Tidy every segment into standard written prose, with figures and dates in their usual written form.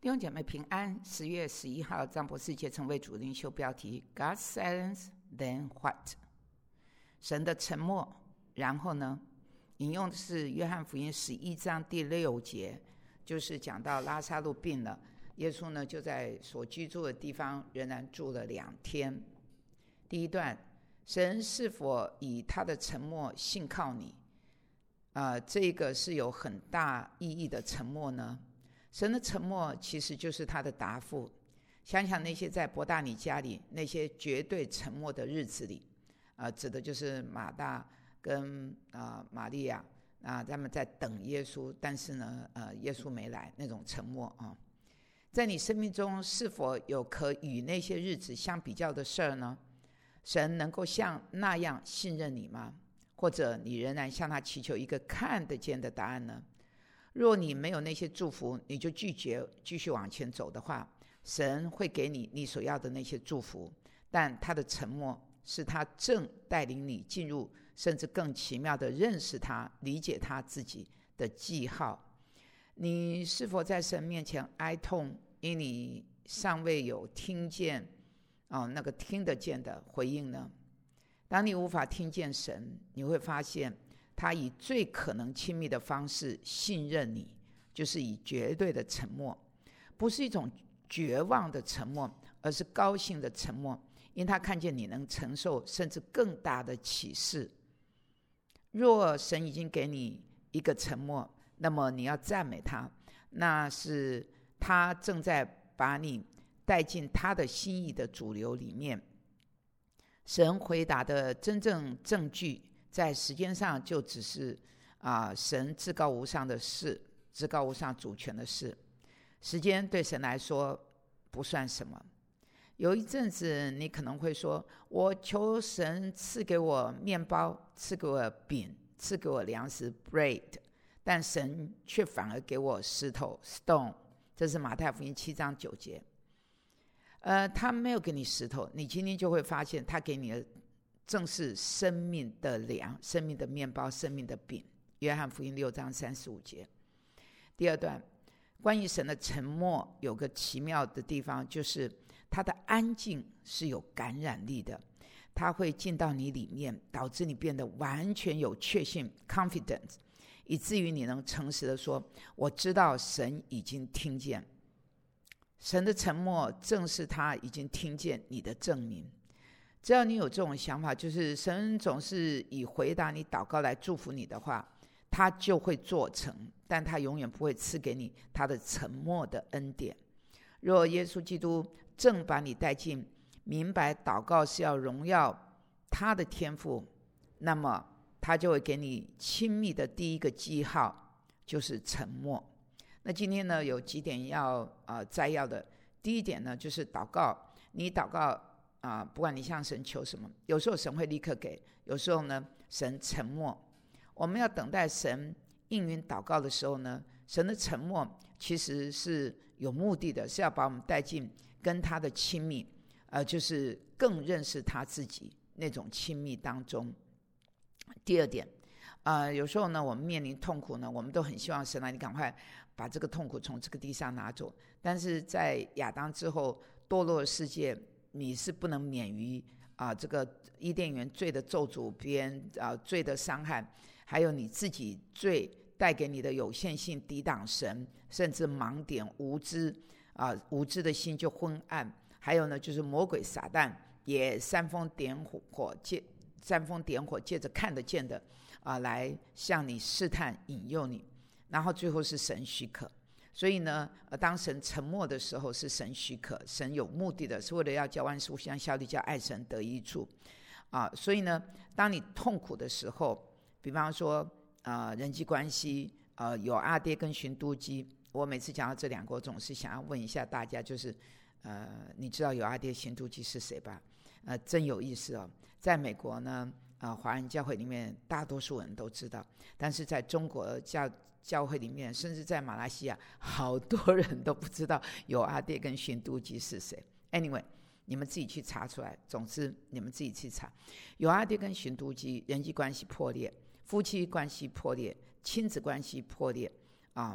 弟兄姐妹平安。10月11号，张博士节成为主灵修标题 God silence then what？ 神的沉默，然后呢？引用的是约翰福音11章第6节，就是讲到拉撒路病了，耶稣呢就在所居住的地方仍然住了2天。第一段，神是否以他的沉默信靠你？这个是有很大意义的沉默呢。神的沉默其实就是他的答复。想想那些在伯大尼家里那些绝对沉默的日子里，指的就是马大跟玛利亚，他们在等耶稣，但是呢，耶稣没来，那种沉默啊。在你生命中是否有可与那些日子相比较的事儿呢？神能够像那样信任你吗？或者你仍然向他祈求一个看得见的答案呢？若你没有那些祝福，你就拒绝继续往前走的话，神会给你所要的那些祝福，但他的沉默是他正带领你进入甚至更奇妙的认识他、理解他自己的记号。你是否在神面前哀痛，因你尚未有听见那个听得见的回应呢？当你无法听见神，你会发现他以最可能亲密的方式信任你，就是以绝对的沉默，不是一种绝望的沉默，而是高兴的沉默，因他看见你能承受甚至更大的启示。若神已经给你一个沉默，那么你要赞美他，那是他正在把你带进他的心意的主流里面。神回答的真正证据在时间上就只是神至高无上的事，至高无上主权的事。时间对神来说不算什么。有一阵子你可能会说，我求神赐给我面包，赐给我饼，赐给我粮食 bread， 但神却反而给我石头 stone。 这是马太福音7章9节。他没有给你石头，你今天就会发现他给你的正是生命的粮，生命的面包，生命的饼。约翰福音6章35节。第二段，关于神的沉默有个奇妙的地方，就是他的安静是有感染力的，他会进到你里面，导致你变得完全有确信 confidence， 以至于你能诚实的说，我知道神已经听见。神的沉默正是他已经听见你的证明。只要你有这种想法，就是神总是以回答你祷告来祝福你的话，他就会做成，但他永远不会赐给你他的沉默的恩典。若耶稣基督正把你带进明白祷告是要荣耀他的天父，那么他就会给你亲密的第一个记号，就是沉默。那今天呢，有几点要摘要的。第一点呢，就是祷告。你祷告不管你向神求什么，有时候神会立刻给，有时候呢神沉默。我们要等待神应允祷告的时候呢，神的沉默其实是有目的的，是要把我们带进跟他的亲密，就是更认识他自己那种亲密当中。第二点，有时候呢我们面临痛苦呢，我们都很希望神你赶快把这个痛苦从这个地上拿走。但是在亚当之后堕落的世界，你是不能免于这个伊甸园罪的咒诅，别人罪的伤害，还有你自己罪带给你的有限性，抵挡神，甚至盲点无知无知的心就昏暗。还有呢，就是魔鬼撒旦也煽风点火，借着看得见的来向你试探引诱你，然后最后是神许可。所以呢，当神沉默的时候是神许可，神有目的的，是为了要叫万事互相效力，叫爱神得益处所以呢，当你痛苦的时候，比方说人际关系有阿爹跟寻都基，我每次讲到这2个，我总是想要问一下大家，就是你知道有阿爹寻都基是谁吧？真有意思哦。在美国呢华人教会里面大多数人都知道，但是在中国教会里面，甚至在马来西亚，好多人都不知道有阿爹跟寻都基是谁。 Anyway， 你们自己去查出来，总之你们自己去查。有阿爹跟寻都基，人际关系破裂，夫妻关系破裂，亲子关系破裂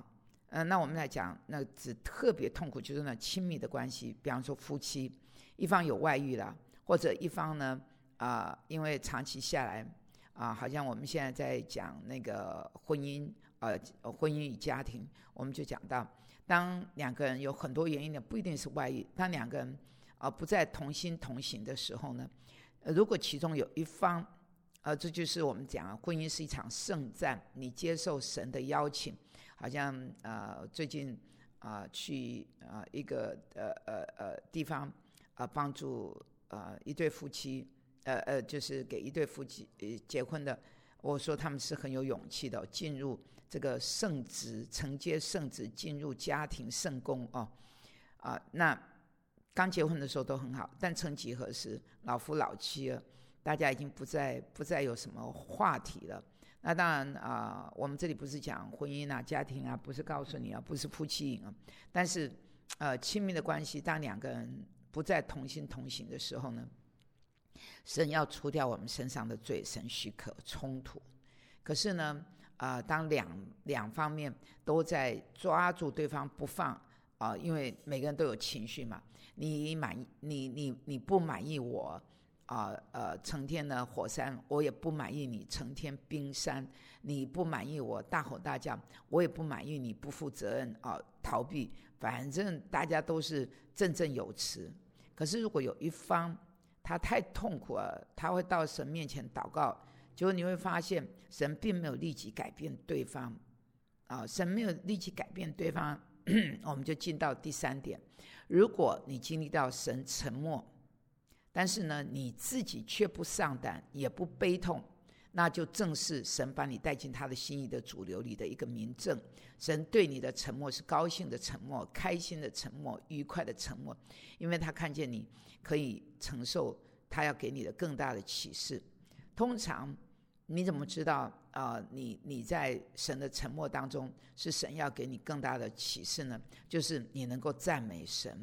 那我们来讲，那只特别痛苦就是那亲密的关系，比方说夫妻一方有外遇了，或者一方呢因为长期下来好像我们现在在讲那个婚姻与家庭，我们就讲到，当两个人有很多原因的，不一定是外遇，当两个人不再同心同行的时候呢，如果其中有一方这就是我们讲婚姻是一场圣战，你接受神的邀请，好像最近去一个地方帮助一对夫妻就是给一对夫妻结婚的，我说他们是很有勇气的，进入这个圣职，承接圣职，进入家庭圣工那刚结婚的时候都很好，但曾几何时老夫老妻了，大家已经不再有什么话题了。那当然我们这里不是讲婚姻家庭不是告诉你不是夫妻营但是亲密的关系，当两个人不再同心同行的时候呢，神要除掉我们身上的罪，神许可冲突。可是呢当两方面都在抓住对方不放因为每个人都有情绪嘛，你不满意我成天的火山，我也不满意你成天冰山，你不满意我大吼大叫，我也不满意你不负责任逃避，反正大家都是振振有词。可是如果有一方他太痛苦了，他会到神面前祷告，结果你会发现神并没有立即改变对方神没有立即改变对方我们就进到第三点，如果你经历到神沉默，但是呢你自己却不上胆也不悲痛，那就正是神把你带进他的心意的主流里的一个明证。神对你的沉默是高兴的沉默，开心的沉默，愉快的沉默，因为他看见你可以承受他要给你的更大的启示。通常你怎么知道你在神的沉默当中是神要给你更大的启示呢？就是你能够赞美神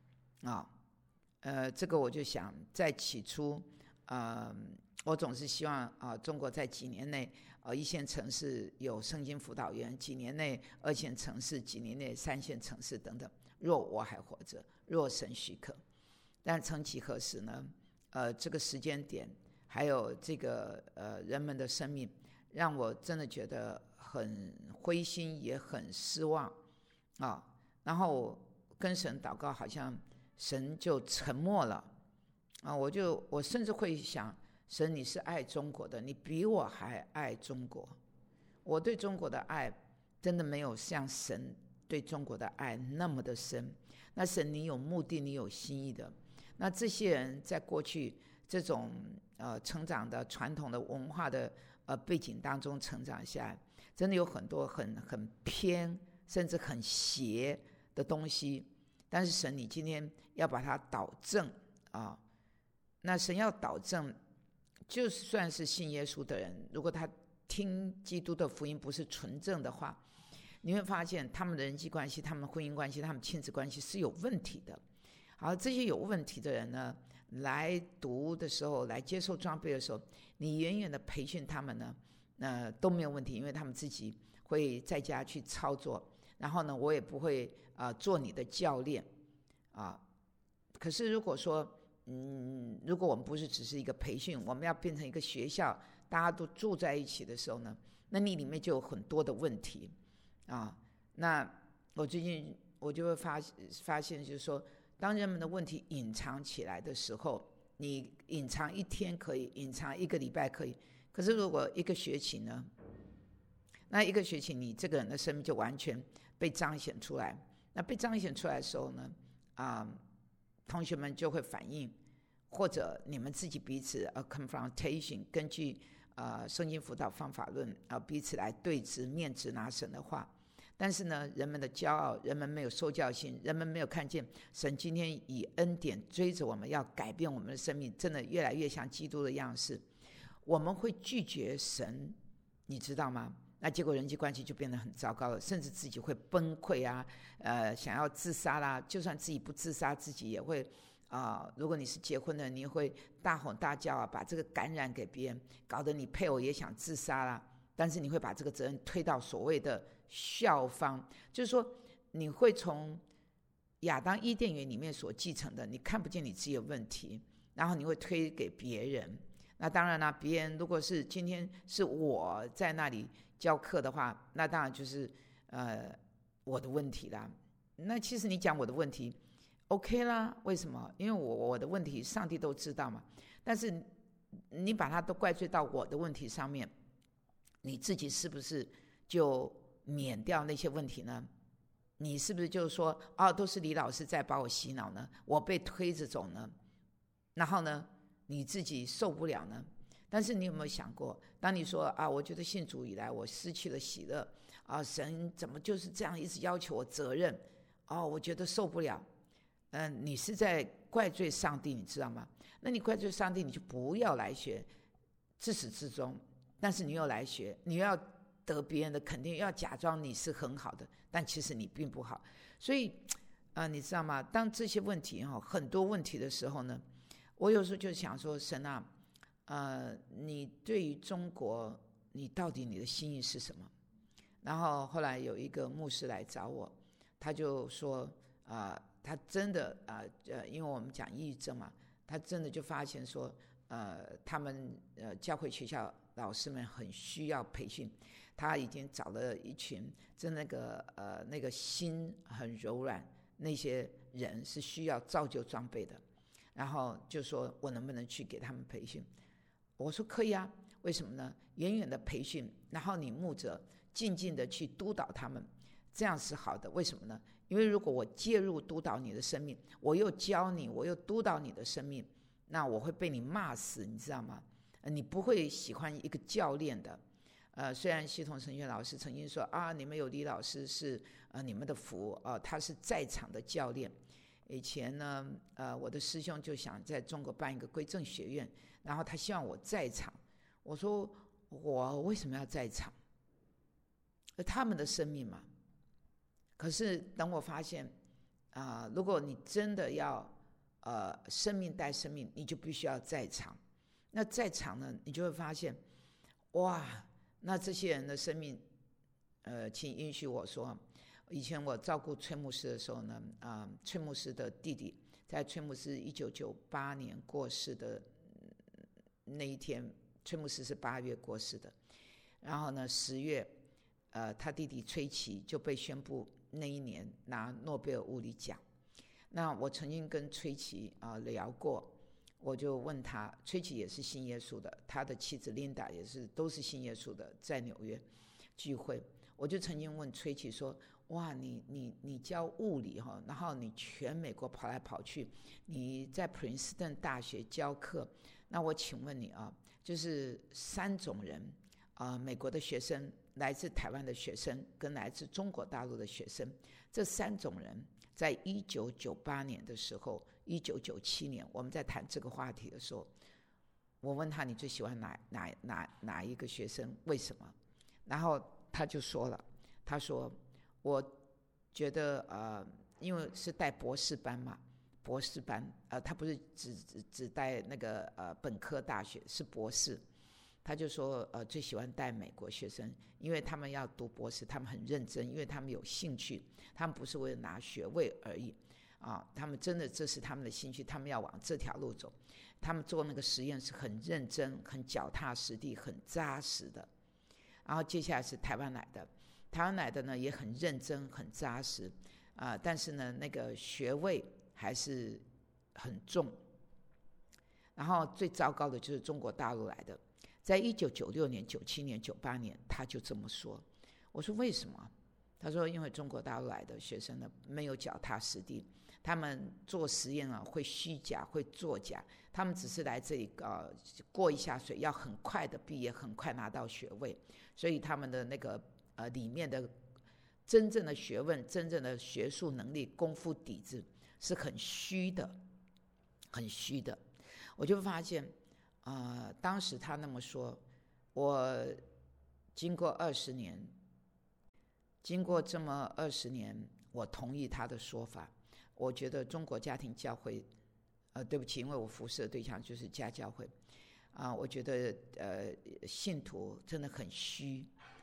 这个我就想在起初我总是希望中国在几年内一线城市有圣经辅导员，几年内二线城市，几年内三线城市等等，若我还活着，若神许可。但曾几何时呢这个时间点还有这个人们的生命让我真的觉得很灰心也很失望然后跟神祷告，好像神就沉默了我甚至会想，神你是爱中国的，你比我还爱中国，我对中国的爱真的没有像神对中国的爱那么的深。那神你有目的，你有心意的。那这些人在过去这种成长的传统的文化的背景当中成长下来，真的有很多很偏甚至很邪的东西，但是神你今天要把它导正那神要导正，就算是信耶稣的人，如果他听基督的福音不是纯正的话，你会发现他们的人际关系，他们婚姻关系，他们亲子关系是有问题的。好，这些有问题的人呢，来读的时候，来接受装备的时候，你远远的培训他们呢都没有问题，因为他们自己会在家去操作，然后呢我也不会做你的教练可是如果说如果我们不是只是一个培训，我们要变成一个学校，大家都住在一起的时候呢，那你里面就有很多的问题那我最近我就会发现就是说，当人们的问题隐藏起来的时候，你隐藏一天可以，隐藏一个礼拜可以，可是如果一个学期呢，那一个学期你这个人的生命就完全被彰显出来。那被彰显出来的时候呢同学们就会反映，或者你们自己彼此confrontation， 根据圣经辅导方法论彼此来对峙面质拿神的话。但是呢，人们的骄傲，人们没有受教性，人们没有看见神今天以恩典追着我们，要改变我们的生命，真的越来越像基督的样式。我们会拒绝神，你知道吗？那结果人际关系就变得很糟糕了，甚至自己会崩溃想要自杀啦。就算自己不自杀，自己也会如果你是结婚的，你会大吼大叫把这个感染给别人，搞得你配偶也想自杀啦。但是你会把这个责任推到所谓的效方，就是说你会从亚当伊甸园里面所继承的，你看不见你自己的问题，然后你会推给别人。那当然啦，别人如果是今天是我在那里教课的话，那当然就是我的问题啦。那其实你讲我的问题 OK 啦，为什么？因为我的问题上帝都知道嘛。但是你把它都怪罪到我的问题上面，你自己是不是就免掉那些问题呢？你是不是就是说都是李老师在把我洗脑呢？我被推着走呢？然后呢，你自己受不了呢？但是你有没有想过，当你说我觉得信主以来我失去了喜乐神怎么就是这样一直要求我责任我觉得受不了。你是在怪罪上帝，你知道吗？那你怪罪上帝，你就不要来学，自始至终。但是你又来学，你又要得别人的肯定，又要假装你是很好的，但其实你并不好。所以你知道吗？当这些问题很多问题的时候呢，我有时候就想说，神你对于中国，你到底你的心意是什么？然后后来有一个牧师来找我，他就说他真的因为我们讲抑郁症嘛，他真的就发现说他们教会学校老师们很需要培训，他已经找了一群真那个心很柔软那些人是需要造就装备的，然后就说我能不能去给他们培训？我说可以啊，为什么呢？远远的培训，然后你牧者静静的去督导他们，这样是好的。为什么呢？因为如果我介入督导你的生命，我又教你，我又督导你的生命，那我会被你骂死，你知道吗？你不会喜欢一个教练的。虽然系统神学老师曾经说你们有李老师是你们的福他是在场的教练。以前呢我的师兄就想在中国办一个归正学院，然后他希望我在场。我说我为什么要在场？他们的生命嘛。可是等我发现如果你真的要生命带生命，你就必须要在场。那在场呢，你就会发现哇，那这些人的生命请允许我说，以前我照顾崔牧师的时候呢崔牧师的弟弟在崔牧师1998年过世的那一天，崔牧师是8月过世的，然后呢10月他弟弟崔琦就被宣布那一年拿诺贝尔物理奖。那我曾经跟崔琦聊过，我就问他，崔琦也是信耶稣的，他的妻子琳达也是，都是信耶稣的，在纽约聚会。我就曾经问崔琦说，哇，你教物理然后你全美国跑来跑去，你在普林斯顿大学教课，那我请问你就是3种人美国的学生，来自台湾的学生跟来自中国大陆的学生，这3种人在1998年的时候，1997年我们在谈这个话题的时候，我问他你最喜欢哪一个学生，为什么？然后他就说了，他说我觉得因为是带博士班嘛，博士班他不是只带那个本科大学，是博士。他就说最喜欢带美国学生，因为他们要读博士，他们很认真，因为他们有兴趣，他们不是为了拿学位而已他们真的这是他们的兴趣，他们要往这条路走，他们做那个实验是很认真、很脚踏实地、很扎实的。然后接下来是台湾来的，台湾来的呢也很认真、很扎实但是呢那个学位还是很重。然后最糟糕的就是中国大陆来的，在1996年、97年、98年，他就这么说。我说为什么？他说因为中国大陆来的学生呢没有脚踏实地，他们做实验会虚假、会作假，他们只是来这里过一下水，要很快的毕业，很快拿到学位，所以他们的那个里面的真正的学问、真正的学术能力、功夫底子是很虚的，很虚的。我就发现当时他那么说，我经过这么20年，我同意他的说法。我觉得中国家庭教会对不起，因为我服侍的对象就是家教会我觉得信徒真的很虚，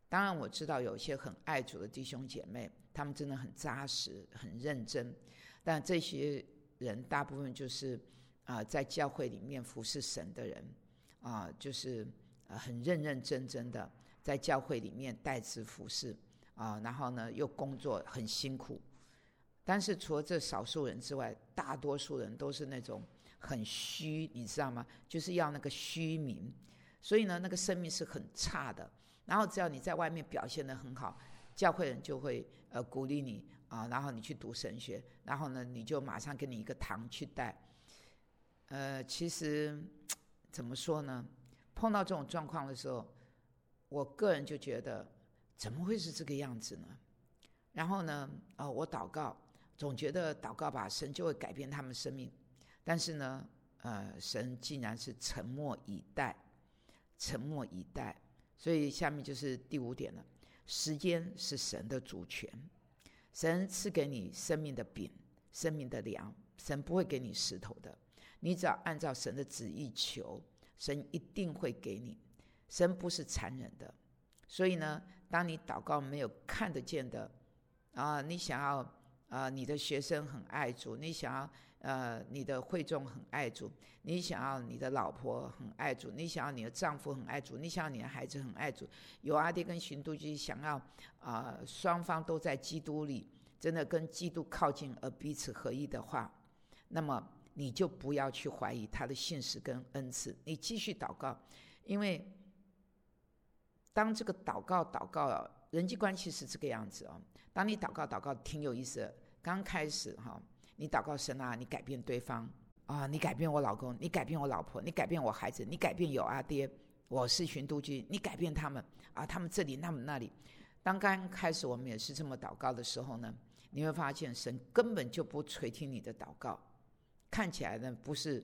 当然我知道有一些很爱主的弟兄姐妹，他们真的很扎实很认真，但这些人大部分就是在教会里面服侍神的人就是很认认真真的在教会里面代职服侍然后呢又工作很辛苦。但是除了这少数人之外，大多数人都是那种很虚，你知道吗？就是要那个虚名，所以呢那个生命是很差的。然后只要你在外面表现得很好，教会人就会鼓励你然后你去读神学，然后呢你就马上给你一个堂去带。其实怎么说呢，碰到这种状况的时候，我个人就觉得怎么会是这个样子呢？然后呢我祷告，总觉得祷告吧，神就会改变他们生命。但是呢神竟然是沉默以待，沉默以待。所以下面就是第5点了，时间是神的主权。神赐给你生命的饼，生命的粮，神不会给你石头的，你只要按照神的旨意求，神一定会给你。神不是残忍的。所以呢当你祷告没有看得见的你想要你的学生很爱主，你想要你的会众很爱主，你想要你的老婆很爱主，你想要你的丈夫很爱主，你想要你的孩子很爱主，有阿爹跟循都基想要双方都在基督里真的跟基督靠近而彼此合一的话，那么你就不要去怀疑他的信实跟恩赐，你继续祷告。因为当这个祷告人际关系是这个样子当你祷告挺有意思的。刚开始你祷告神你改变对方你改变我老公，你改变我老婆，你改变我孩子，你改变有阿爹，我是循都基，你改变他们他们这里他们那里。当刚开始我们也是这么祷告的时候呢，你会发现神根本就不垂听你的祷告。看起来呢不是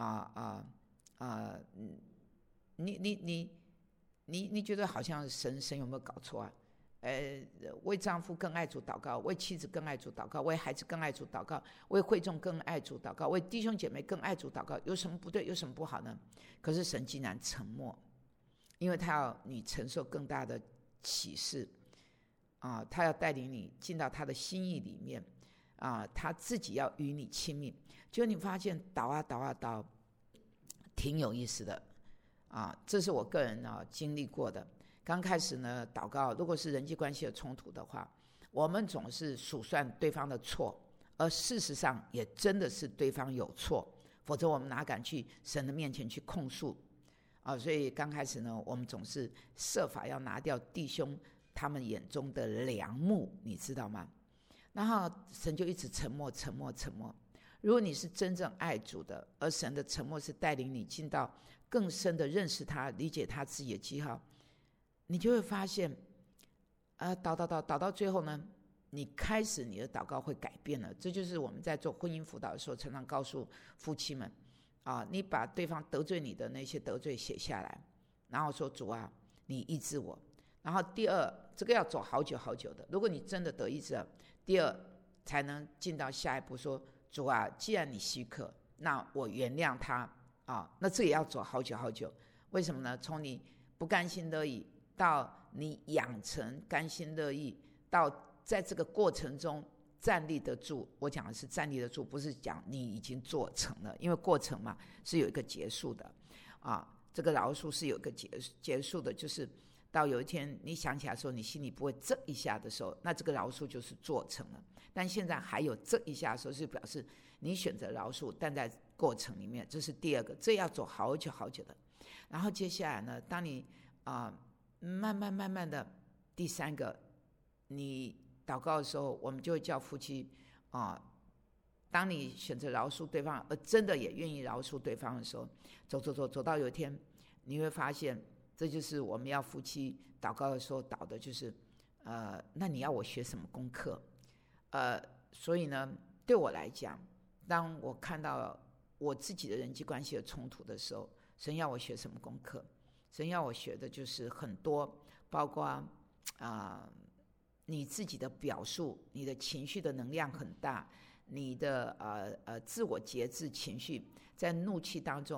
你觉得好像神有没有搞错为丈夫更爱主祷告，为妻子更爱主祷告，为孩子更爱主祷告，为会众更爱主祷告，为弟兄姐妹更爱主祷告，有什么不对有什么不好呢？可是神竟然沉默，因为他要你承受更大的启示他要带领你进到他的心意里面他自己要与你亲密。就你发现祷挺有意思的这是我个人经历过的。刚开始呢祷告，如果是人际关系的冲突的话，我们总是数算对方的错，而事实上也真的是对方有错，否则我们哪敢去神的面前去控诉所以刚开始呢我们总是设法要拿掉弟兄他们眼中的梁木，你知道吗？然后神就一直沉默。如果你是真正爱主的，而神的沉默是带领你进到更深的认识他，理解他自己的记号，你就会发现祷到最后呢，你开始你的祷告会改变了。这就是我们在做婚姻辅导的时候常常告诉夫妻们你把对方得罪你的那些得罪写下来，然后说主你医治我。然后第二，这个要走好久的，如果你真的得医治了，第二才能进到下一步，说主既然你许可，那我原谅他那这也要走好久。为什么呢？从你不甘心乐意到你养成甘心乐意，到在这个过程中站立得住。我讲的是站立得住，不是讲你已经做成了，因为过程嘛是有一个结束的这个饶恕是有一个结束的，就是到有一天你想起来说你心里不会这一下的时候，那这个饶恕就是做成了。但现在还有这一下的时候，是表示你选择饶恕，但在过程里面，这是第二个，这要走好久的。然后接下来呢，当你慢慢的，第三个，你祷告的时候，我们就会叫夫妻当你选择饶恕对方，而真的也愿意饶恕对方的时候，走到有一天，你会发现，这就是我们要夫妻祷告的时候祷的，就是那你要我学什么功课？所以呢，对我来讲，当我看到我自己的人际关系的冲突的时候，神要我学什么功课？神要我学的就是很多，包括你自己的表述，你的情绪的能量很大，你的自我节制情绪，在怒气当中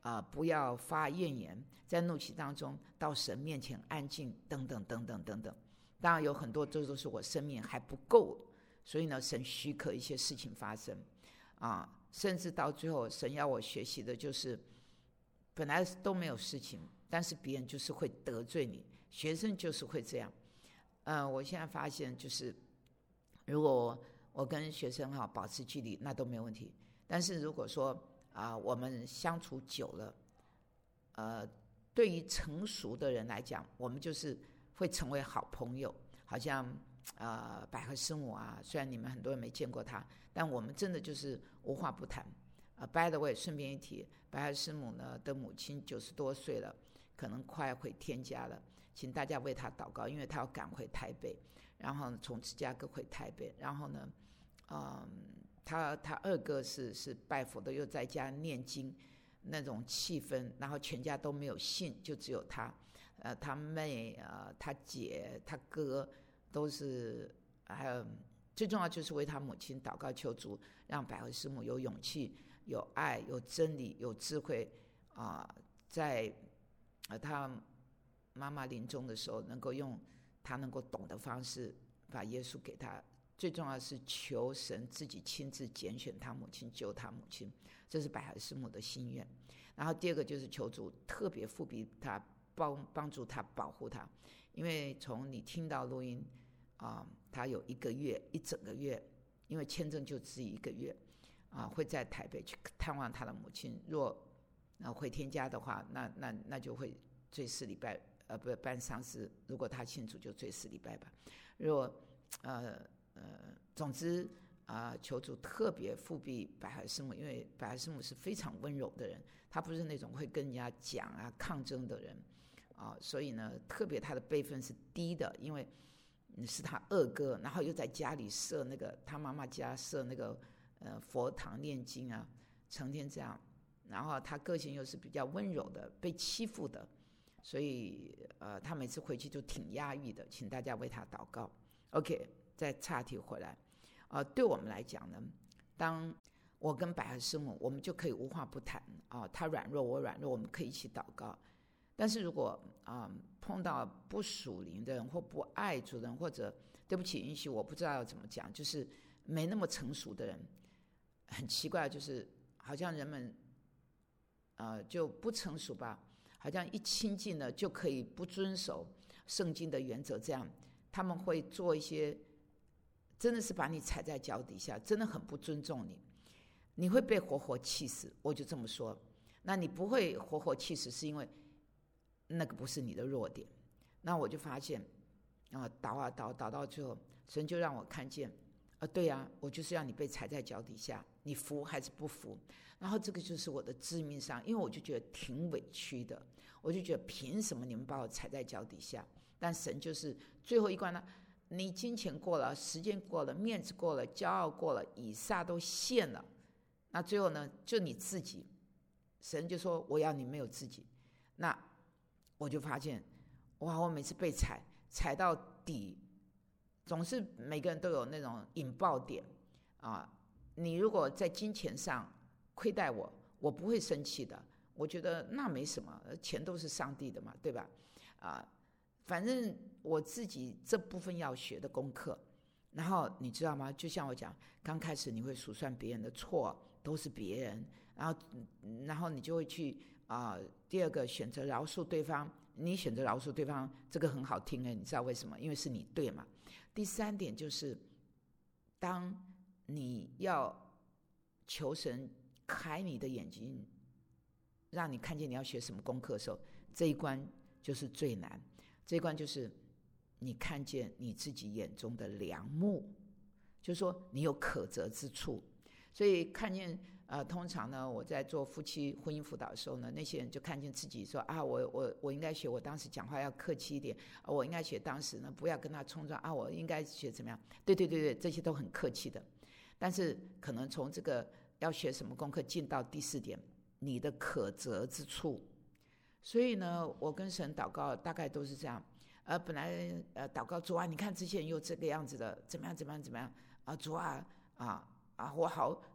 不要发怨言，在怒气当中到神面前安静，等等等等等等。当然有很多这都是我生命还不够，所以呢神许可一些事情发生甚至到最后神要我学习的就是本来都没有事情，但是别人就是会得罪你，学生就是会这样。我现在发现就是如果我跟学生保持距离那都没有问题，但是如果说我们相处久了，对于成熟的人来讲，我们就是会成为好朋友。好像百合师母虽然你们很多人没见过她，但我们真的就是无话不谈。by the way， 顺便一提，百合师母呢的母亲90多岁了，可能快回天家了，请大家为她祷告，因为她要赶回台北，然后从芝加哥回台北，然后呢他二哥是拜佛的，又在家念经，那种气氛，然后全家都没有信，就只有他，他妹他姐他哥都是，还有最重要就是为他母亲祷告，求主让百合师母有勇气、有爱、有真理、有智慧在他妈妈临终的时候，能够用他能够懂的方式把耶稣给他。最重要的是求神自己亲自拣选他母亲，救他母亲，这是百合师母的心愿。然后第二个就是求主特别复辟他，帮助他，保护他。因为从你听到录音他有一整个月，因为签证就只1个月会在台北去探望他的母亲。若回天家的话，那就会最4礼拜，不办丧事，如果他信主就最4礼拜吧。若总之求主特别复辟百合师母，因为百合师母是非常温柔的人，她不是那种会跟人家讲抗争的人所以呢特别她的辈分是低的，因为是他二哥，然后又在家里设那个他妈妈家设那个佛堂念经成天这样，然后他个性又是比较温柔的，被欺负的，所以他每次回去就挺压抑的，请大家为他祷告。 OK， 再岔题回来对我们来讲呢，当我跟百合师母我们就可以无话不谈他软弱我软弱，我们可以一起祷告。但是如果碰到不属灵的人或不爱主的人，或者对不起允许我不知道要怎么讲，就是没那么成熟的人，很奇怪，就是好像人们就不成熟吧，好像一亲近了就可以不遵守圣经的原则，这样他们会做一些真的是把你踩在脚底下，真的很不尊重你，你会被活活气死，我就这么说。那你不会活活气死，是因为那个不是你的弱点。那我就发现祷到最后，神就让我看见对我就是要你被踩在脚底下，你服还是不服？然后这个就是我的致命伤，因为我就觉得挺委屈的，我就觉得凭什么你们把我踩在脚底下？但神就是最后一关呢，你金钱过了，时间过了，面子过了，骄傲过了，以撒都献了，那最后呢就你自己，神就说我要你没有自己。那我就发现哇，我每次被踩到底，总是每个人都有那种引爆点你如果在金钱上亏待我，我不会生气的，我觉得那没什么，钱都是上帝的嘛，对吧反正我自己这部分要学的功课。然后你知道吗，就像我讲，刚开始你会数算别人的错都是别人，然后你就会去第二个选择饶恕对方，你选择饶恕对方，这个很好听你知道为什么？因为是你对嘛。第三点就是当你要求神开你的眼睛，让你看见你要学什么功课的时候，这一关就是最难。这一关就是你看见你自己眼中的梁木，就是说你有可责之处。所以看见通常呢，我在做夫妻婚姻辅导的时候呢，那些人就看见自己说我应该学，我当时讲话要客气一点我应该学当时呢不要跟他冲撞我应该学怎么样，对，这些都很客气的。但是可能从这个要学什么功课进到第4点，你的可责之处。所以呢，我跟神祷告大概都是这样本来祷告主你看这些人又这个样子的，怎么样主我好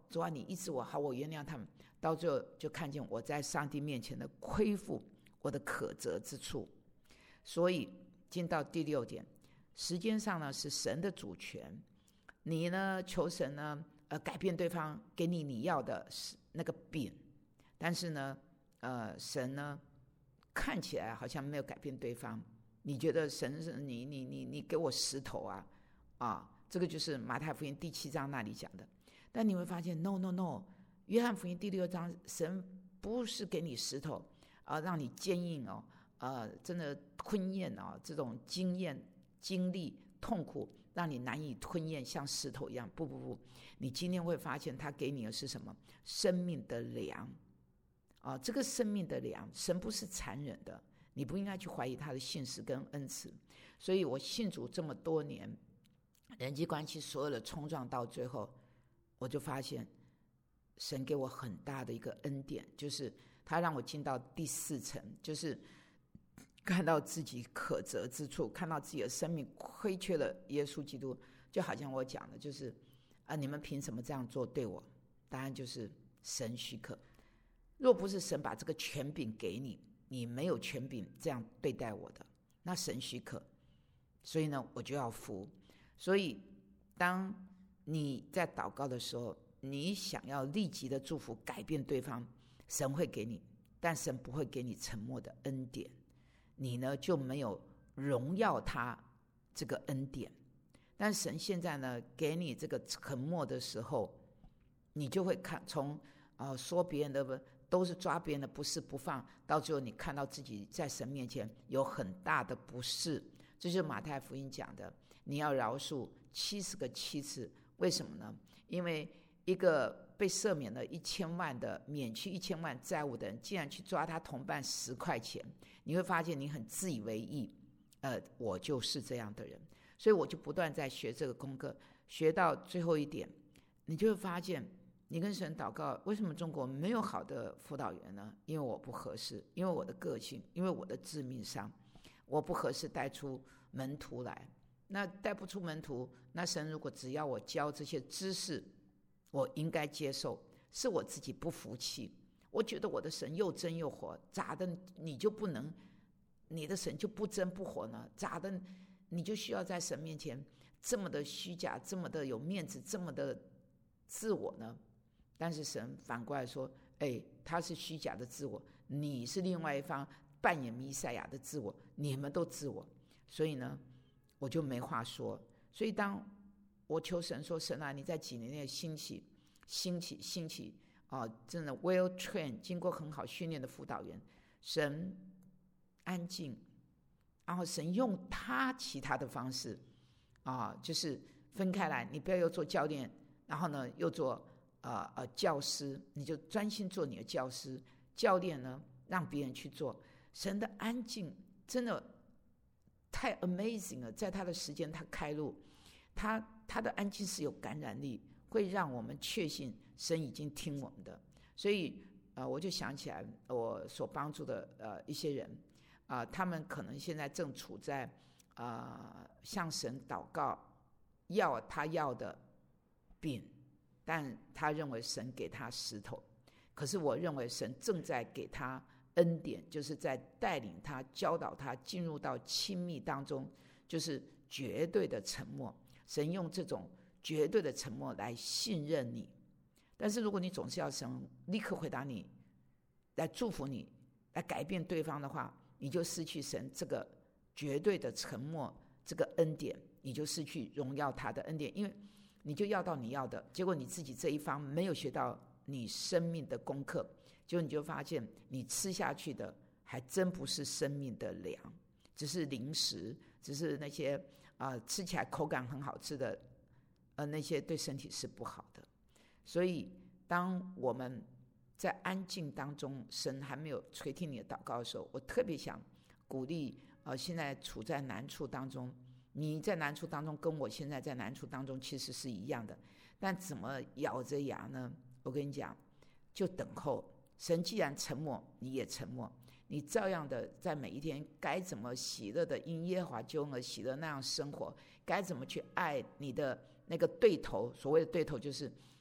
主啊，你医治我，好，我原谅他们。到最后就看见我在上帝面前的恢复我的可责之处。所以进到第6点，时间上呢是神的主权，你呢求神呢改变对方，给你要的那个饼，但是呢神呢看起来好像没有改变对方，你觉得神是你给我石头啊，这个就是马太福音第7章那里讲的。但你会发现 no， 约翰福音第6章，神不是给你石头让你坚硬真的吞咽这种经验经历痛苦让你难以吞咽，像石头一样。不，你今天会发现他给你的是什么？生命的粮这个生命的粮，神不是残忍的，你不应该去怀疑他的信实跟恩慈。所以我信主这么多年，人际关系所有的冲撞到最后，我就发现神给我很大的一个恩典，就是他让我进到第4层，就是看到自己可责之处，看到自己的生命亏缺了耶稣基督。就好像我讲的，就是你们凭什么这样做对我？答案就是神许可。若不是神把这个权柄给你，你没有权柄这样对待我的，那神许可，所以呢我就要服。所以当你在祷告的时候，你想要立即的祝福改变对方，神会给你，但神不会给你沉默的恩典，你呢就没有荣耀他这个恩典。但神现在呢给你这个沉默的时候，你就会看从说别人的都是抓别人的不是不放，到最后你看到自己在神面前有很大的不是。这就是马太福音讲的，你要饶恕70个7次。为什么呢？因为一个被赦免了1000万的免去1000万债务的人，竟然去抓他同伴10块钱，你会发现你很自以为意。我就是这样的人，所以我就不断在学这个功课，学到最后一点，你就会发现你跟神祷告，为什么中国没有好的辅导员呢？因为我不合适，因为我的个性，因为我的致命伤，我不合适带出门徒来。那带不出门徒，那神如果只要我教这些知识，我应该接受。是我自己不服气，我觉得我的神又真又活，咋的你就不能，你的神就不真不活呢？咋的你就需要在神面前这么的虚假，这么的有面子，这么的自我呢？但是神反过来说，他是虚假的自我，你是另外一方扮演弥赛亚的自我，你们都自我。所以呢我就没话说。所以当我求神说，神啊，你在几年内兴起真的 well trained 经过很好训练的辅导员，神安静，然后神用他其他的方式就是分开来，你不要又做教练，然后呢又做教师，你就专心做你的教师。教练呢让别人去做。神的安静真的太 amazing 了，在他的时间他开路，他的安静是有感染力，会让我们确信神已经听我们的。所以我就想起来我所帮助的一些人他们可能现在正处在向神祷告要他要的饼，但他认为神给他石头。可是我认为神正在给他恩典，就是在带领他教导他进入到亲密当中，就是绝对的沉默。神用这种绝对的沉默来信任你。但是如果你总是要神立刻回答你，来祝福你，来改变对方的话，你就失去神这个绝对的沉默这个恩典，你就失去荣耀他的恩典。因为你就要到你要的，结果你自己这一方没有学到你生命的功课，结果你就发现你吃下去的还真不是生命的粮，只是零食，只是那些吃起来口感很好吃的那些对身体是不好的。所以当我们在安静当中，神还没有垂听你的祷告的时候，我特别想鼓励现在处在难处当中，你在难处当中跟我现在在难处当中其实是一样的，但怎么咬着牙呢？我跟你讲，就等候。神既然沉默，你也沉默，你照样的在每一天该怎么喜乐的因耶和华救恩而喜乐那样生活，该怎么去爱你的那个对头。所谓的对头就是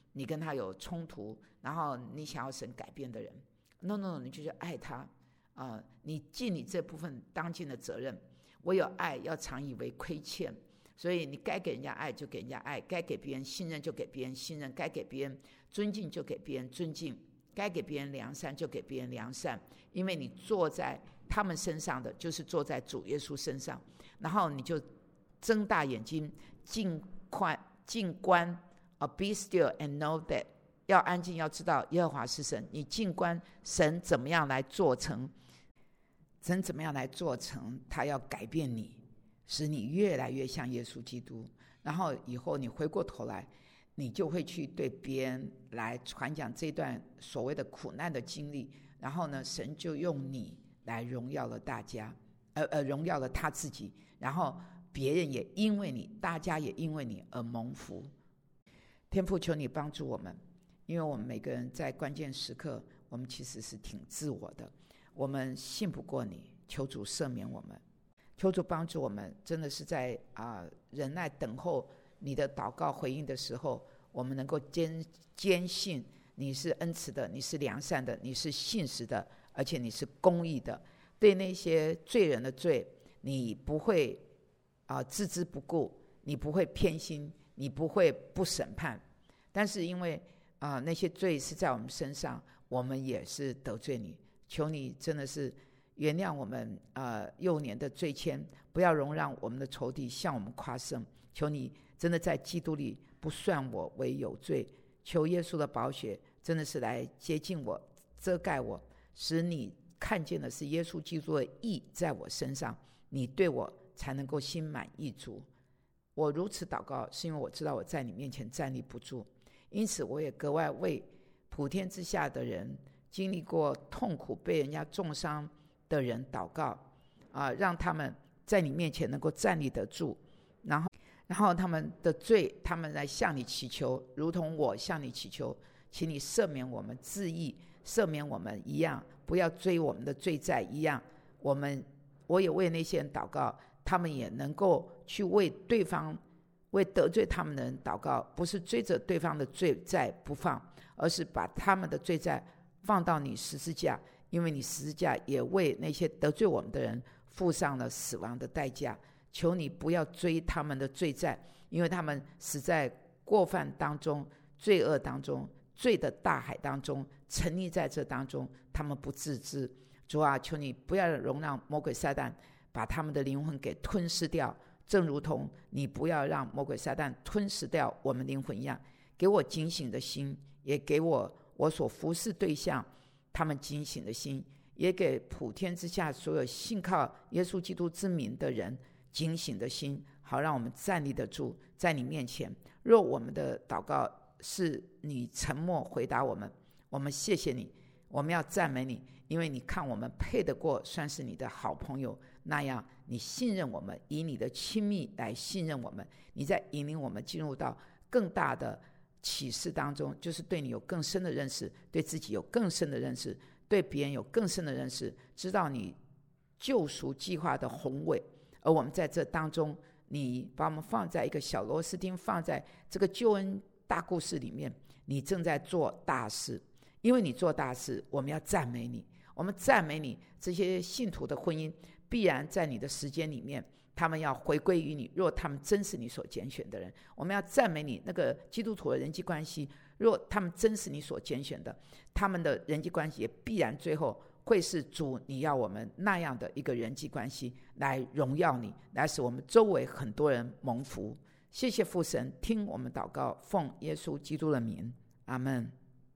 你跟他有冲突，然后你想要神改变的人。 No， 你就是爱他你尽你这部分当尽的责任。我有爱，要常以为亏欠，所以你该给人家爱就给人家爱，该给别人信任就给别人信任，该给别人尊敬就给别人尊敬，该给别人良善就给别人良善，因为你坐在他们身上的就是坐在主耶稣身上。然后你就睁大眼睛静观be still and know that， 要安静，要知道耶和华是神。你静观神怎么样来做成，神怎么样来做成，他要改变你，使你越来越像耶稣基督。然后以后你回过头来，你就会去对别人来传讲这段所谓的苦难的经历。然后呢，神就用你来荣耀了大家，荣耀了他自己。然后别人也因为你，大家也因为你而蒙福。天父，求你帮助我们，因为我们每个人在关键时刻，我们其实是挺自我的，我们信不过你，求主赦免我们，求主帮助我们，真的是在忍耐等候你的祷告回应的时候，我们能够坚信你是恩慈的，你是良善的，你是信实的，而且你是公义的。对那些罪人的罪，你不会置之不顾，你不会偏心，你不会不审判。但是因为那些罪是在我们身上，我们也是得罪你。求你真的是原谅我们幼年的罪愆，不要容让我们的仇敌向我们夸胜。求你真的在基督里不算我为有罪，求耶稣的宝血真的是来洁净我，遮盖我，使你看见的是耶稣基督的义在我身上，你对我才能够心满意足。我如此祷告，是因为我知道我在你面前站立不住，因此我也格外为普天之下的人，经历过痛苦被人家重伤的人祷告让他们在你面前能够站立得住，然后他们的罪，他们来向你祈求，如同我向你祈求，请你赦免我们自义，赦免我们一样，不要追我们的罪债一样。我也为那些人祷告，他们也能够去为得罪他们的人祷告，不是追着对方的罪债不放，而是把他们的罪债放到你十字架，因为你十字架也为那些得罪我们的人付上了死亡的代价。求你不要追他们的罪债，因为他们死在过犯当中，罪恶当中，罪的大海当中，沉溺在这当中，他们不自知。主啊，求你不要容让魔鬼撒旦把他们的灵魂给吞噬掉，正如同你不要让魔鬼撒旦吞噬掉我们灵魂一样。给我警醒的心，也给我所服侍对象他们警醒的心，也给普天之下所有信靠耶稣基督之名的人警醒的心，好让我们站立得住在你面前。若我们的祷告是你沉默回答我们，我们谢谢你，我们要赞美你，因为你看我们配得过算是你的好朋友，那样你信任我们，以你的亲密来信任我们，你在引领我们进入到更大的启示当中，就是对你有更深的认识，对自己有更深的认识，对别人有更深的认识，知道你救赎计划的宏伟。而我们在这当中，你把我们放在一个小螺丝钉，放在这个救恩大故事里面，你正在做大事。因为你做大事，我们要赞美你，我们赞美你。这些信徒的婚姻必然在你的时间里面，他们要回归于你，若他们真是你所拣选的人。我们要赞美你，那个基督徒的人际关系，若他们真是你所拣选的，他们的人际关系也必然最后会是主你要我们那样的一个人际关系，来荣耀你，来使我们周围很多人蒙福。谢谢父神，听我们祷告，奉耶稣基督的名，阿们。